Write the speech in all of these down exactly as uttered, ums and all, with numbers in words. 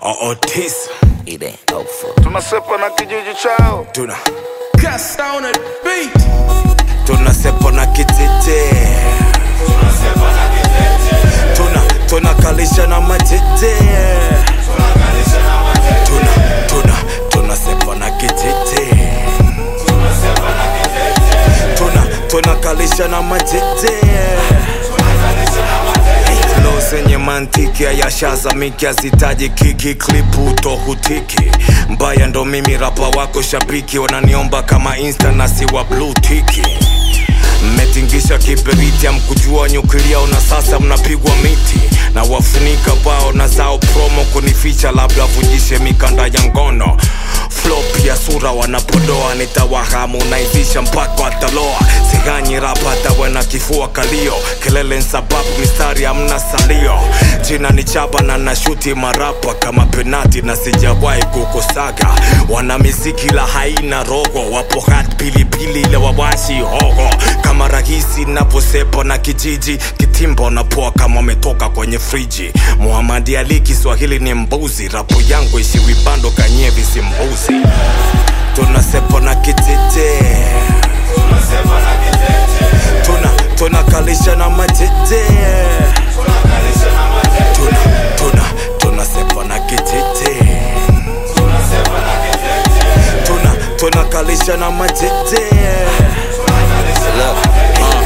Oh, tisa It ain't over. Tunasepa na kijiji chao. Tuna Cast down at beat. Tunasepa na kitete. Tunasepa na kitete. Tuna tunakalisha na matete. Tunakalisha na matete. Tuna tuna tunasepa na kitete. Tunasepa na kitete. Tuna tunakalisha na matete. Tunakalisha na matete. Flow zenye mantiki ya shaza miki hazitaji kiki klipu tohutiki. Mbaya ndo mimi rapa wako shabiki wananiomba kama insta na siwa blue tiki. Mmetingisha kiberiti amkujua nyukilia na sasa mnapigwa miti. Na wafunika bao na zao promo kunificha labda vujishe mikanda ya ngono. Flop ya sura wanapodoa nitawahamu naizisha mpaka wataloa. Siganyi rapa hata na kifua kalio. Kelele nsababu mistari hamna salio. Jina ni chaba na nashuti marapa kama penati na sijawai kukosaga. Wana miziki la haina rogo. Wapo hat pilipili ile wawashi hogo. Kama rahisi naposepa na kijiji. Kitimbo na poa kama metoka kwenye friji. Muhammadi Ali Kiswahili ni mbuzi. Rapo yangu ishiwibando kanyevi si mbuzi. Tunasepa na kitete. Tunasepa na kitete. Tuna tunakalisha na matete. Tunakalisha na matete. Tuna tuna tunasepa na kitete. Tunasepa na kitete. Tuna tunakalisha na matete. Tunakalisha na matete.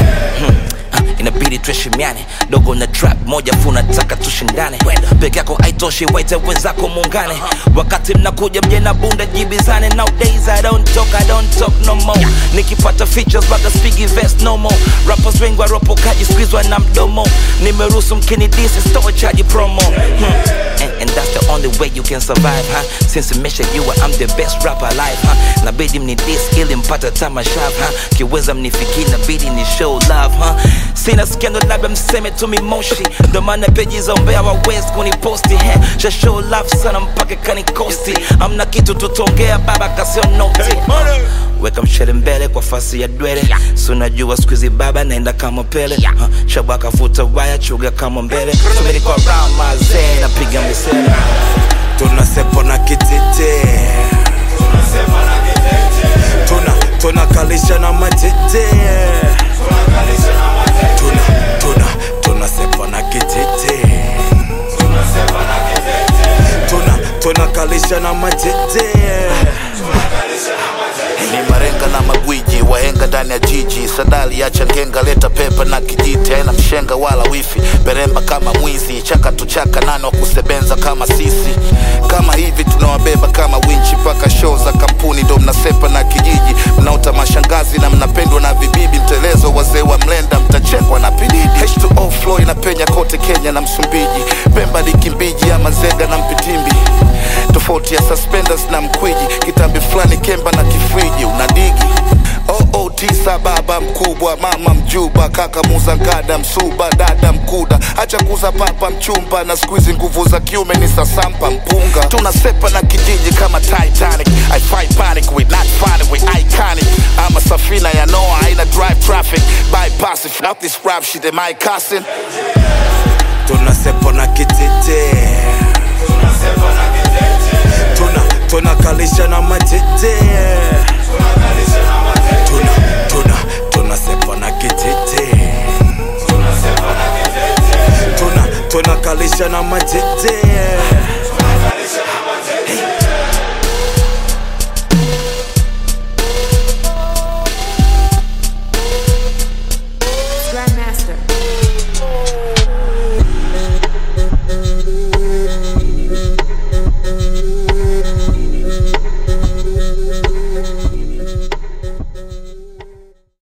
Inabidi tuheshimiane, dogo na trap moja funa taka tushindane. Peke yako haitoshi, waite wenzako muungane. Wakati mnakuja mje na bunda jibizane. Nowadays I don't talk, I don't talk no more. Nikipata features baga spigi vest no more. Rappers wengi waropokaji squeezwa na mdomo. Nimeruhusu mkini disi store charge promo. hmm. and, and that's the only way you can survive, huh? Since imesha jua I'm the best rapper alive, huh? Nabidi mnidis ili mpata tamashav, huh? Kiweza mnifiki nabidi ni show love, huh? Sina skendo labda mseme tu mimoshi. Ndo maana peji za umbea wawezi kuniposti, he. Sha show love sana mpaka kanikosti. Amna kitu tutongea baba kasio noti, uh. Weka mshere mbele kwa fasi ya dwele. Sunajua squeezy baba naenda kama pele, uh. Shabaka futa waya chuga kama mbele. Sumiri kwa rama ze na piga misele. Tunasepa na kitete. Tunasepa na kitete. Tuna tunakalisha na matete. Tunakalisha na matete. Tuna tuna tunasepa na kitete. Tunasepa na kitete. Tuna tunakalisha na matete. Tunakalisha na matete. Ni marenga na magwiji wahenga ndani ya jiji. Sadali acha ngenga leta pepa na kijiti. Haina mshenga wala wifi, beremba kama mwizi. Chaka tuchaka nani wa kusebenza kama sisi. Kama hivi tunawabeba kama winchi. Paka show za kampuni ndo mnasepa na kijiji. Mnaota mashangazi na mnapendwa na vibibi. Mtelezo wazee wa mlenda mtachekwa na pididi. H two O flow inapenya kote Kenya na Msumbiji. Pemba ni Kimbiji ama Zenga na Mpitimbi. Tofauti ya suspenders na mkwiji. Kitambi flani kemba na kifriji unadigi. Oh oh tisa baba mkubwa mama mjuba kaka muzangada msuba dada mkuda. Acha kuza papa mchumba na squeeze nguvu za kiume ni sasampa mpunga. Tunasepa na kijiji kama Titanic. I fight panic, we not funny, we iconic. I'm a safina ya Noah, haina drive traffic. Bypass it, out this rap shit, am I cussing? Tunasepa na kitete. Tunasepa na kitete. Tuna tunakalisha na matete. Tunakalisha na matete. Tuna tuna tunasepa na kitete. Tunasepa na kitete. Tuna tunakalisha na matete.